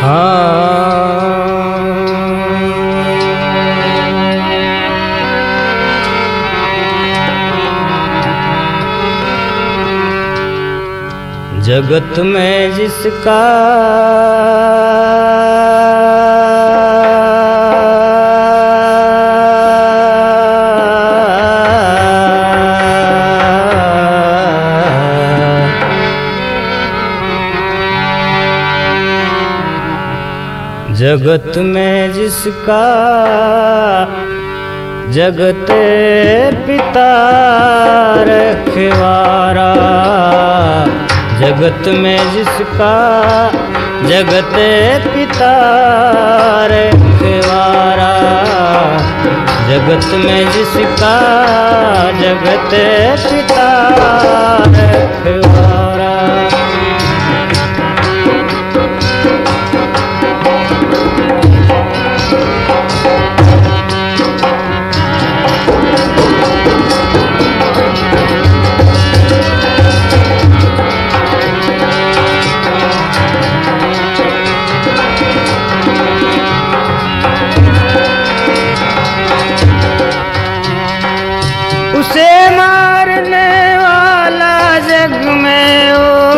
जगत में जिसका जगत में जिसका जगत पिता रखवारा, जगत में जिसका जगत पिता रखवारा, जगत में जिसका जगत पिता रखवारा। उसे मारने वाला जग में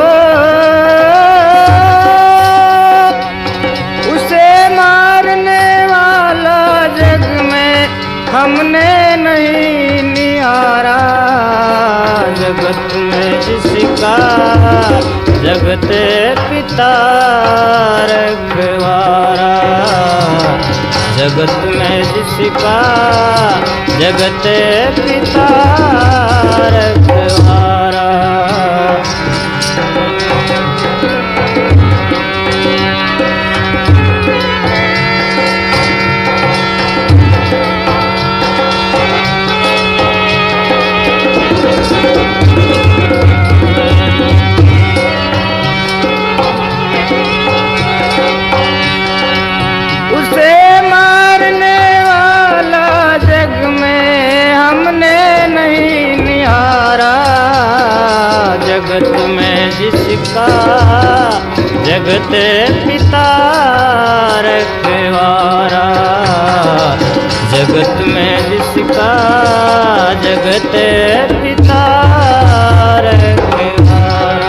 उसे मारने वाला जग में हमने नहीं निहारा, जगत में जिसका जगत पिता रखवारा, जगत में जिसका जगत पिता रखवारा। उसे मारने वाला जग में हमने नहीं निहारा, जगत में जिसका जगत पिता रखवारा, जगत में जिसका जगत पिता रखवारा।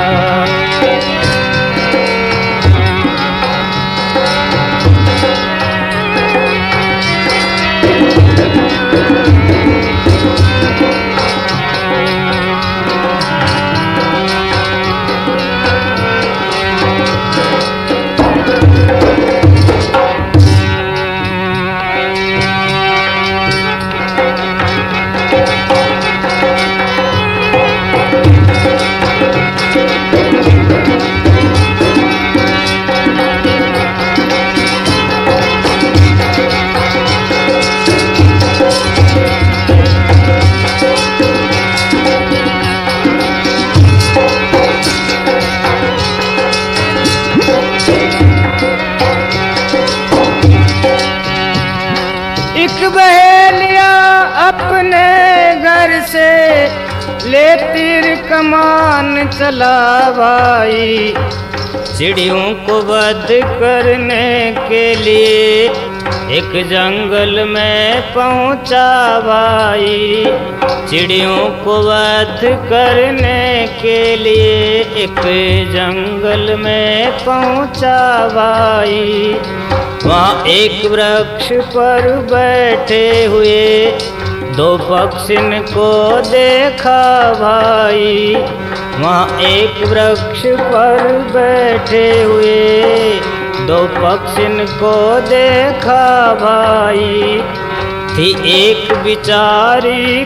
एक बहेलिया अपने घर से ले तीर कमान चला भाई, चिड़ियों को वध करने के लिए एक जंगल में पहुंचा भाई, चिड़ियों को वध करने के लिए एक जंगल में पहुंचा भाई। वहाँ एक वृक्ष पर बैठे हुए दो पक्षियों को देखा भाई, वहाँ एक वृक्ष पर बैठे हुए दो पक्षियों को देखा भाई। थी एक बिचारी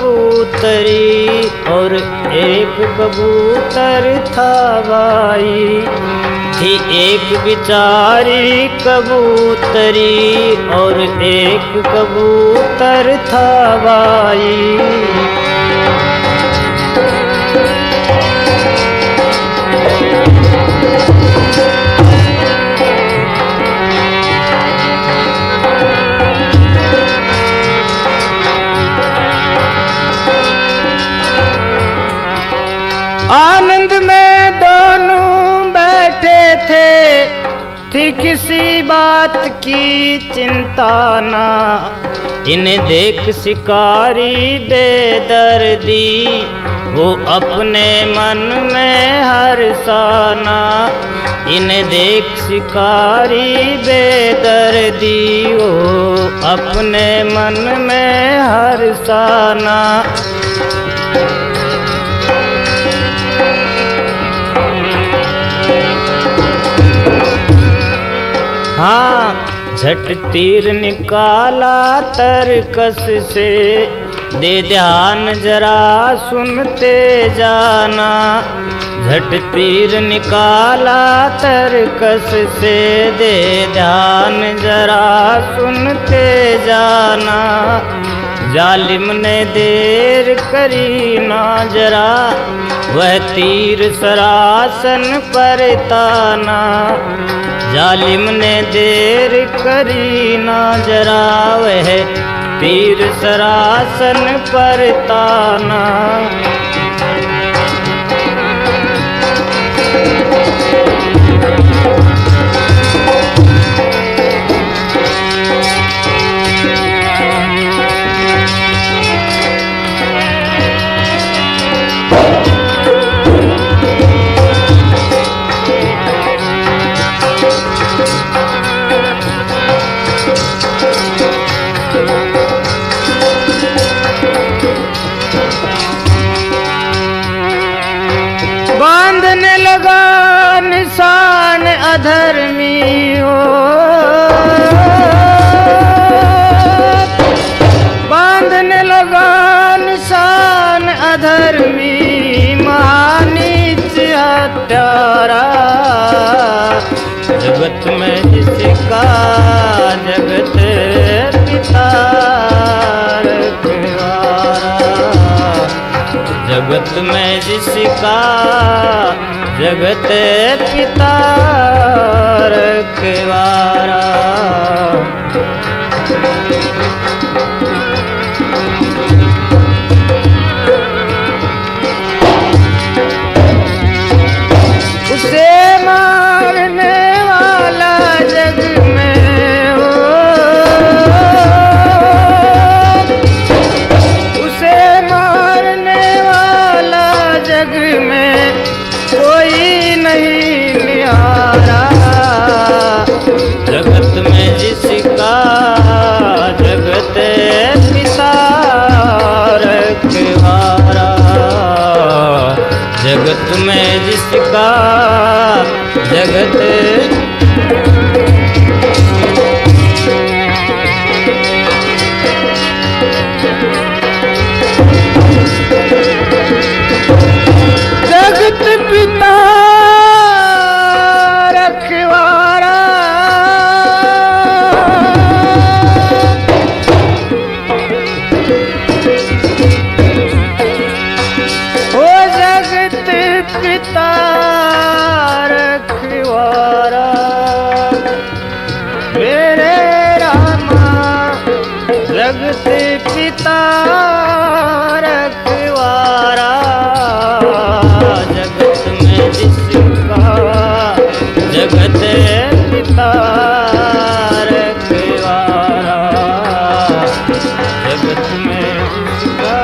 कबूतरी और एक कबूतर था भाई, थी एक बिचारी कबूतरी और एक कबूतर था भाई। आनंद में दोनों बैठे थे थी किसी बात की चिंता ना, इन्हें देख शिकारी बेदर्दी, वो अपने मन में हर्षाना। इन्हें देख शिकारी बेदर्दी, वो अपने मन में हर्षाना। हाँ, झट तीर निकाला तरकस से, दे ध्यान जरा सुनते जाना। झट तीर निकाला तरकस से, दे ध्यान जरा सुनते जाना। जालिम ने देर करी ना जरा, वह तीर सरासन पर ताना। जालिम ने देर करी ना जरा, वह तीर सरासन पर ताना। बांधने लगा निशान अधर्मी हो, बांधने लगा निशान अधर्मी, महानीच हत्यारा। जगत में जिसका जगत पिता रखवारा, जगत में जिसका जगत पिता रखवारा। उसे मारने वाला जग में हो, उसे मारने वाला जग में कोई नहीं निहारा। जगत में जिसका जगत पिता रखवारा, जगत में जिसका जगत जगत पिता रखवारा। ओ जगत पिता रखवारा, मेरे रामा जगत पिता रखवारा। जगत में जिसका जगत पिता रखवारा, जगत में जिसका।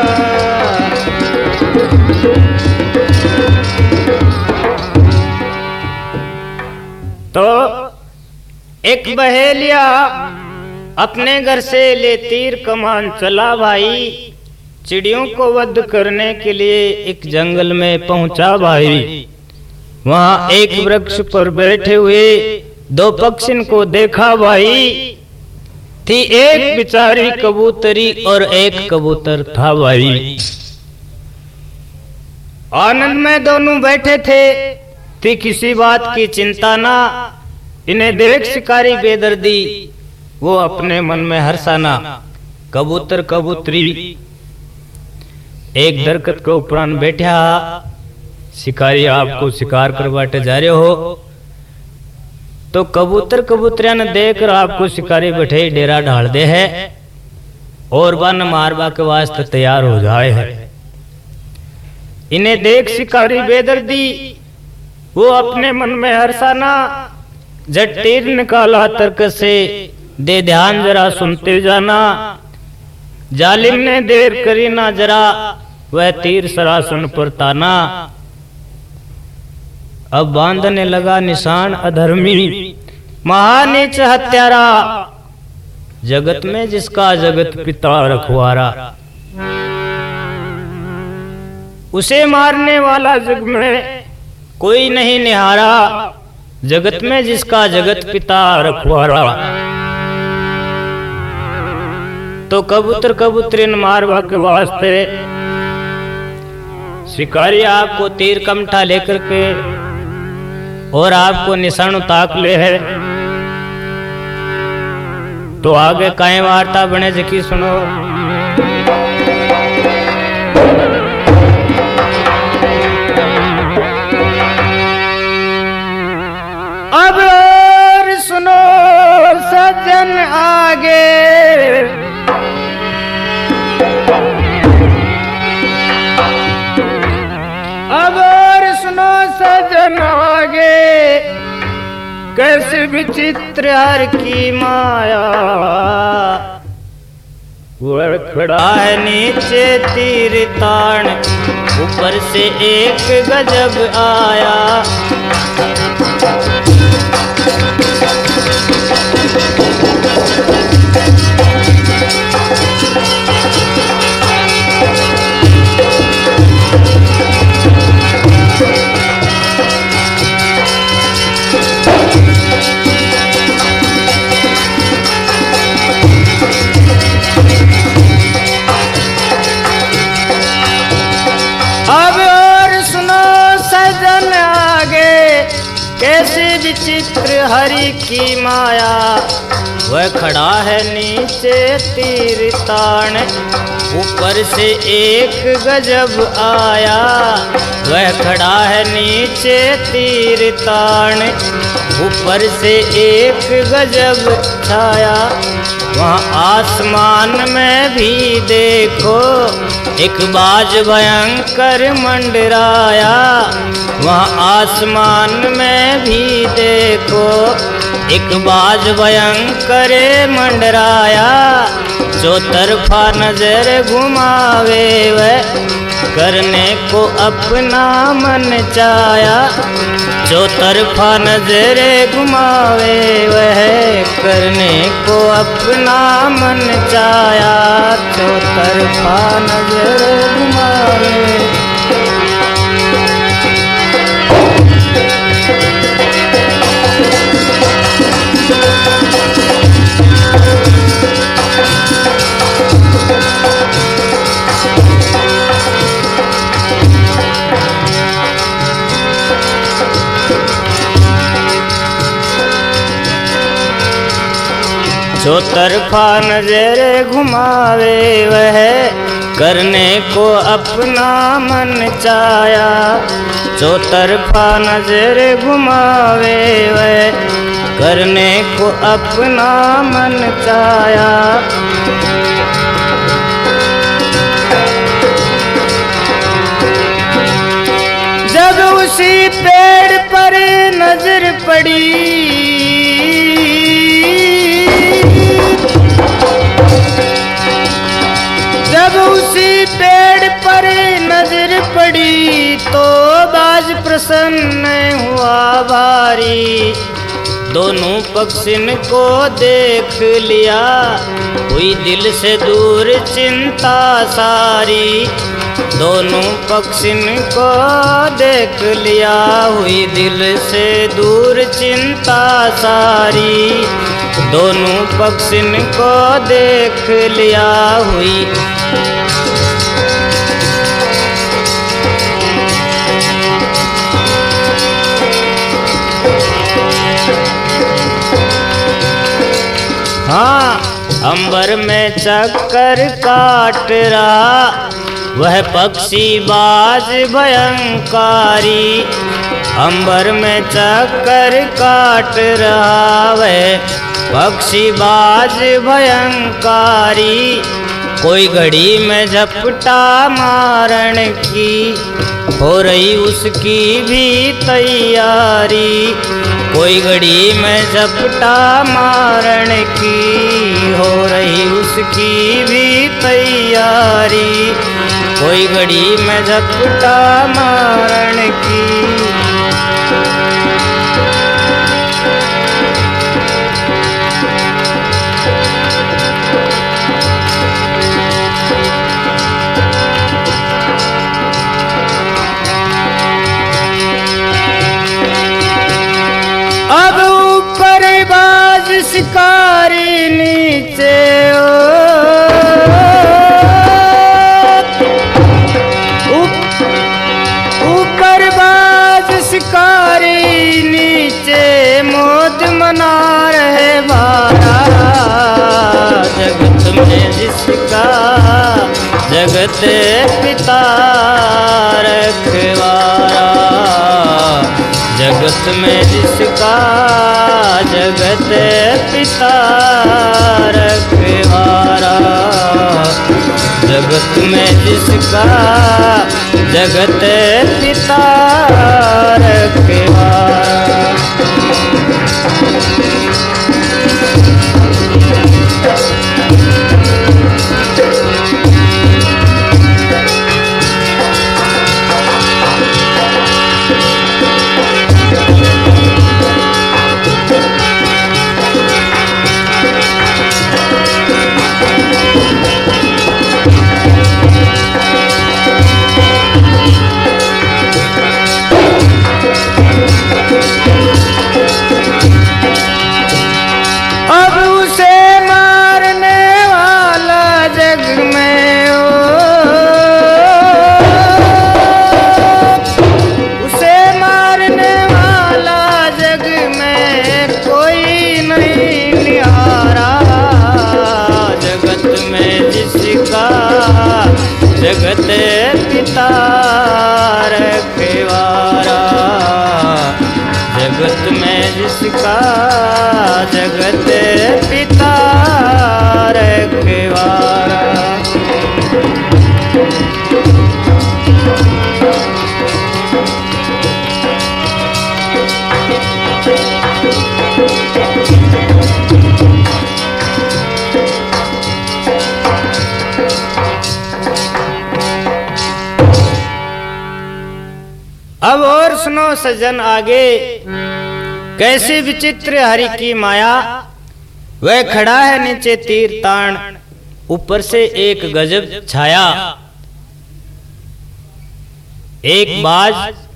तो एक बहेलिया अपने घर से ले तीर कमान चला भाई, चिड़ियों को वध करने के लिए एक जंगल में पहुंचा भाई। वहां एक वृक्ष पर बैठे हुए दो पक्षियों को देखा भाई। थी एक बेचारी कबूतरी और एक कबूतर था भाई। आनंद में दोनों बैठे थे, थी किसी बात की चिंता ना। इन्हें देख शिकारी बेदर्दी, वो अपने मन में हर्षाना। कबूतर कबूतरी एक दरख्त के ऊपर बैठा, शिकारी आपको शिकार करवाते जा रहे हो। तो कबूतर कबूतरिया ने देख कर आपको शिकारी बैठे डेरा ढाल दे है और वन मारवा के वास्ते तैयार हो जाए है। इन्हें देख शिकारी बेदर्दी, वो अपने मन में हर्षाना। जट तीर निकाला तर्क से, दे ध्यान जरा सुनते जाना। जालिम ने देर करी ना जरा, वह तीर सरासन पर ताना। अब बांधने लगा निशान अधर्मी, महानीच हत्यारा, जगत में जिसका जगत पिता रखवारा। उसे मारने वाला जग में कोई नहीं निहारा, जगत में जिसका जगत पिता रखवारा। तो कबूतर कबूतरीन मारवा के वास्ते शिकारी आपको तीर कमठा लेकर के और आपको निशान ताक ले है। तो आगे काई वार्ता बने जकी सुनो। अब और सुनो सज्जन आगे, अब और सुनो सज्जन आगे, कैसे विचित्र हर की माया। वह खड़ा है नीचे तीर तान, ऊपर से एक गजब आया। कैसे विचित्र हरि की माया, वह खड़ा है नीचे तीर तान, ऊपर से एक गजब आया। वह खड़ा है नीचे तीर तान, ऊपर से एक गजब छाया। वहाँ आसमान में भी देखो एक बाज भयंकर मंडराया। वहाँ आसमान में भी देखो एक बाज भयंकर मंडराया। जो तरफा नजर घुमावे वह करने को अपना मन चाया। जो तरफा नजर घुमावे वह करने को अपना मन चाया। जो तरफा नजर घुमावे जो तरफा नजर घुमावे वह करने को अपना मन चाया। जो तरफा नजर घुमावे वह करने को अपना मन चाया। जब उसी पेड़ पर नजर पड़ी, जब उसी पेड़ पर नजर पड़ी तो बाज प्रसन्न हुआ भारी। दोनों पक्षिन को देख लिया, हुई दिल से दूर चिंता सारी। दोनों पक्षिन को देख लिया, हुई दिल से दूर चिंता सारी। दोनों पक्षिन को देख लिया, हुई हाँ अंबर में चक्कर काट रहा वह पक्षी बाज भयंकारी। अंबर में चक्कर काट रहा वह पक्षी बाज भयंकारी। कोई घड़ी में झपटा मारण की हो रही उसकी भी तैयारी। कोई घड़ी में झपटा मारण की हो रही उसकी भी तैयारी। कोई घड़ी में झपटा मारण की। अब ऊपर बाज शिकारी नीचे ऊपर बाज शिकारी नीचे मौज मना रहे बारा। जगत में जिसका जगत पिता रखवारा। जगत में जिसका जगत पिता रखवारा। जगत में जिसका जगत पिता रखवारा। जगत पिता रखवारा। जगत में जिसका जगत पिता रखवारा। अब और सुनो सज्जन आगे, कैसी विचित्र हरि की माया। वह खड़ा है नीचे तीर तान, ऊपर से एक गजब छाया। एक बाज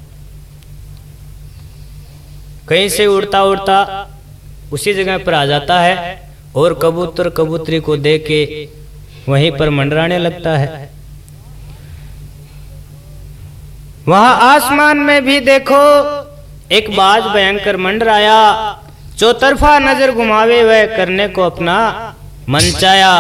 कहीं से उड़ता उड़ता उसी जगह पर आ जाता है और कबूतर कबूतरी को देख के वहीं पर मंडराने लगता है। वहां आसमान में भी देखो एक बाज भयंकर मंडराया। चौतरफा नजर घुमावे वह करने को अपना मन चाया।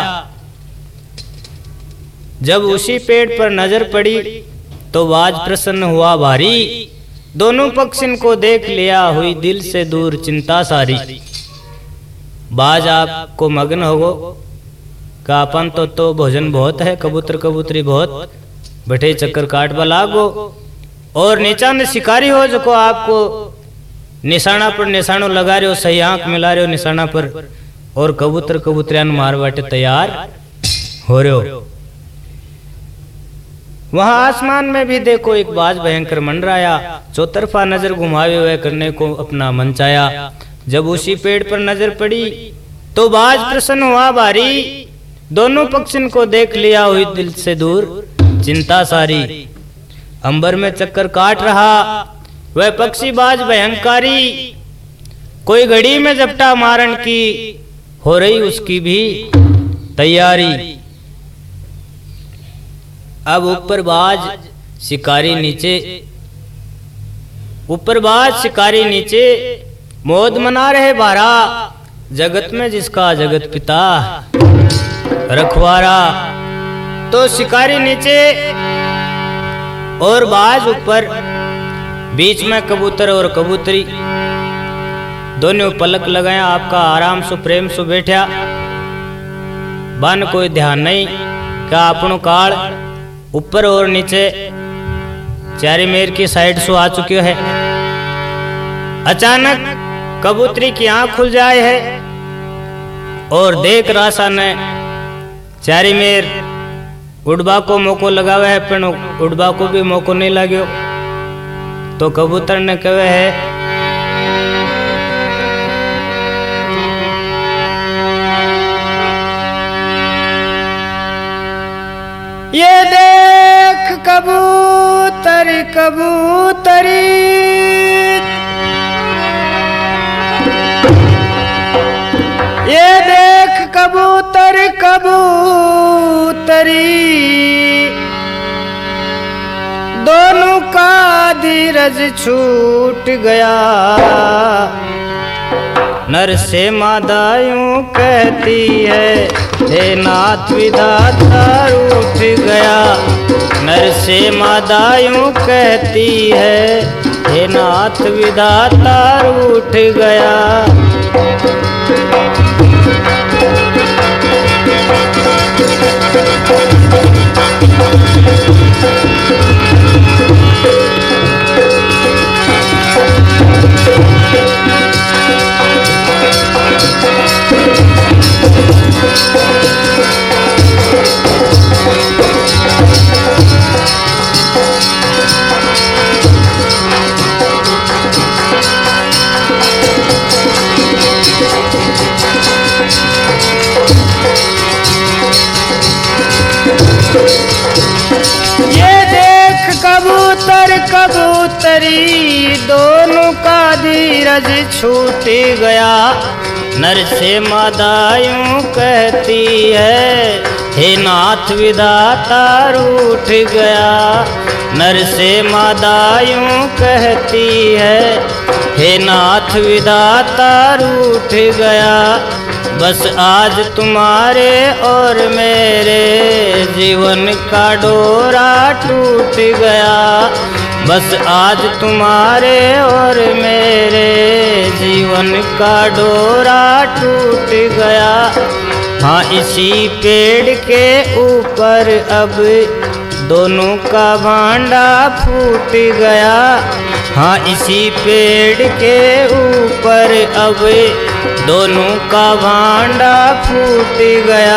जब उसी पेड़ पर नजर पड़ी तो बाज प्रसन्न हुआ भारी। दोनों पक्ष इनको देख लिया हुई दिल से दूर चिंता सारी। बाज आपको मग्न होगो का अपन तो भोजन बहुत है, कबूतर कबूतरी बहुत बैठे चक्कर काट बलागो और नीचा में शिकारी हो जो को आपको निशाना पर निशानो लगा रहे हो, सही आंख मिला रहे हो निशाना पर और कबूतर कबूतरियान मार बाटे तैयार हो रहे हो। वहां आसमान में भी देखो एक बाज भयंकर मंडराया। चौतरफा नजर घुमावे हुए करने को अपना मन चाया। जब उसी पेड़ पर नजर पड़ी तो बाज प्रसन्न हुआ भारी। दोनों पक्ष इनको देख लिया हुई दिल से दूर चिंता सारी। अंबर में चक्कर काट रहा वह पक्षी बाज भयंकारी। कोई घड़ी में झपटा मारन की हो रही उसकी भी तैयारी। अब ऊपर बाज शिकारी नीचे, ऊपर बाज शिकारी नीचे मौज मना रहे बारा। जगत में जिसका जगत पिता रखवारा। तो शिकारी नीचे और बाज ऊपर, बीच में कबूतर और कबूतरी दोनों पलक लगाया। आपका आराम से प्रेम से बैठा, बन कोई ध्यान नहीं। का अपनो काल ऊपर और नीचे चारी मेर की साइड से आ चुक्यो है। अचानक कबूतरी की आंख खुल जाए है और देख रासा ने चारी मेर उड़बा को मौको लगावे है, पर उड़बा को भी मौको नहीं लाग्यो। तो कबूतर ने कहे है, ये देख कबूतर कबूतरी, ये देख कबूतर कबूतरी, दोनों का धीरज छूट गया। नर से मादा यूं कहती है, हे नाथ विधाता रूठ गया। नर से मादा यूं कहती है, हे नाथ विधाता रूठ गया। कबूतरी, दोनों का धीरज छूट गया। नर से मादा यूं कहती है, हे नाथ विधाता रूठ गया। नर से मादा यूं कहती है, हे नाथ विधाता रूठ गया। बस आज तुम्हारे और मेरे जीवन का डोरा टूट गया। बस आज तुम्हारे और मेरे जीवन का डोरा टूट गया। हाँ इसी पेड़ के ऊपर अब दोनों का भांडा फूट गया। हाँ इसी पेड़ के ऊपर अब दोनों का भांडा फूट गया।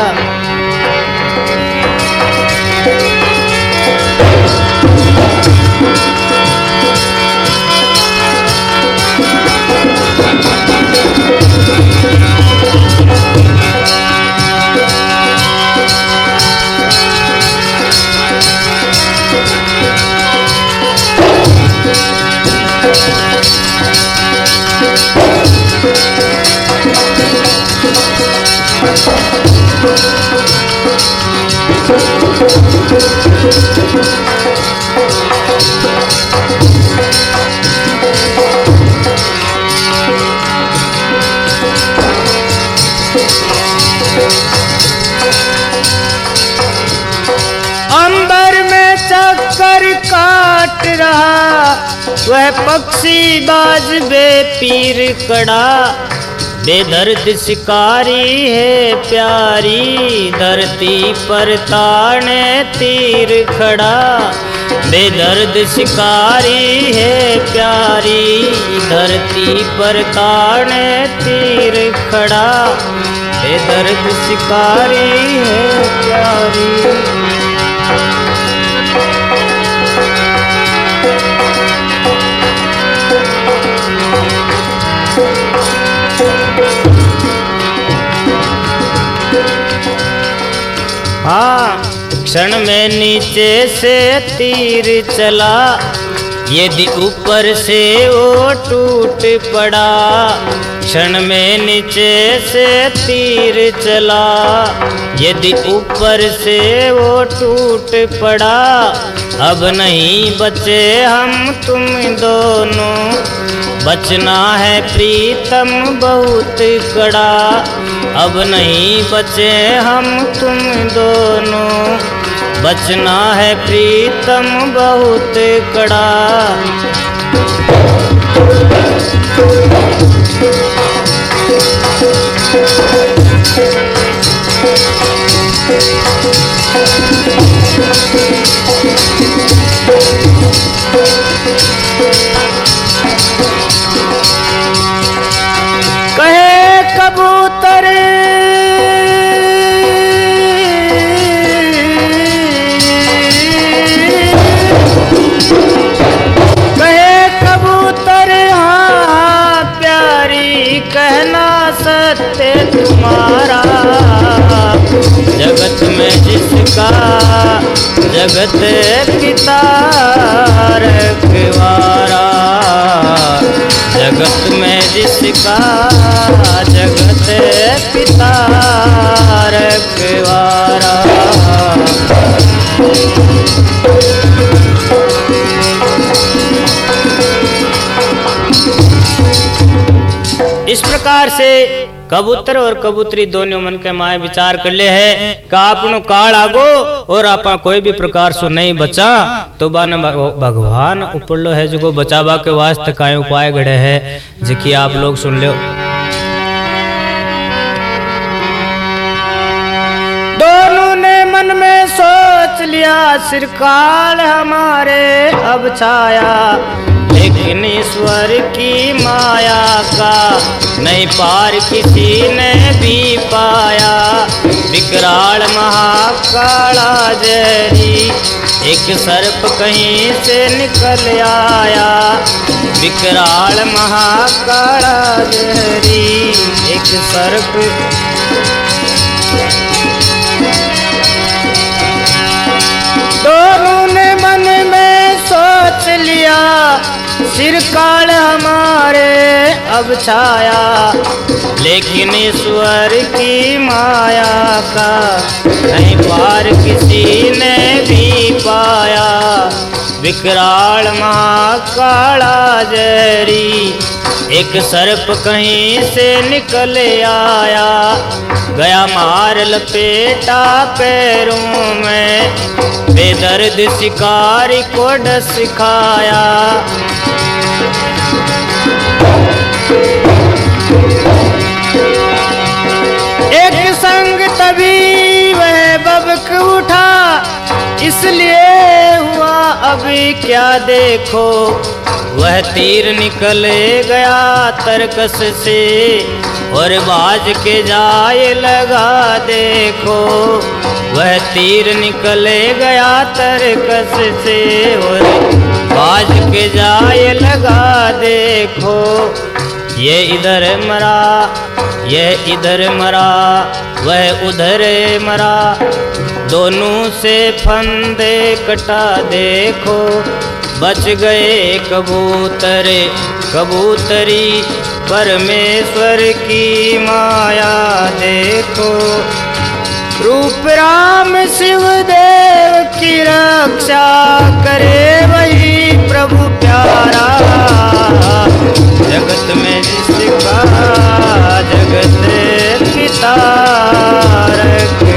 अंबर में चक्कर काट रहा वह पक्षी बाज बेपीर कड़ा। बेदर्द शिकारी है प्यारी, धरती पर ताने तीर खड़ा। बेदर्द शिकारी है प्यारी, धरती पर ताने तीर खड़ा। बेदर्द शिकारी है प्यारी। हाँ क्षण में नीचे से तीर चला, यदि ऊपर से वो टूट पड़ा। क्षण में नीचे से तीर चला, यदि ऊपर से वो टूट पड़ा। अब नहीं बचे हम तुम दोनों, बचना है प्रीतम बहुत कड़ा। अब नहीं बचे हम तुम दोनों, बचना है प्रीतम बहुत कड़ा। कहे कबूतर हाँ प्यारी कहना सत्य तुम्हारा, जगत में जिसका जगत पिता रखवारा, जगत में जिसका जगत पिता रखवारा। इस प्रकार से कबूतर और कबूतरी दोनों मन के माए विचार कर ले है कि आपनो काल आगो और आपा कोई भी प्रकार से नहीं बचा तो बान भगवान ऊपर है जो बचावा के वास्ते काय उपाय घड़े है जिकी आप लोग सुन लो। दोनों ने मन में सोच लिया सिर काल हमारे अब छाया, लेकिन ईश्वर की माया का नहीं पार किसी ने भी पाया। विकराल महाकाला जहरी एक सर्प कहीं से निकल आया, विकराल महाकाला जहरी एक सर्प दोनों ने मन में सोच लिया सिर काल हमारे अब छाया, लेकिन ईश्वर की माया का नहीं पार किसी ने भी पाया। विकराल महाकाला जहरी एक सर्प कहीं से निकल आया, गया मार लपेटा पैरों में, बेदर्द शिकारी को डस खाया। एक संग तभी वह बबक उठा, इसलिए हुआ अभी क्या देखो, वह तीर निकल गया तरकस से और बाज के जाए लगा देखो, वह तीर निकल गया तरकस से और बाज के जाए लगा देखो। ये इधर मरा ये इधर मरा वह उधर मरा, दोनों से फंदे कटा देखो, बच गए कबूतर कबूतरी परमेश्वर की माया देखो। रूप राम शिव देव की रक्षा करे वही प्रभु प्यारा, जगत में जिसका जगत पिता रखे।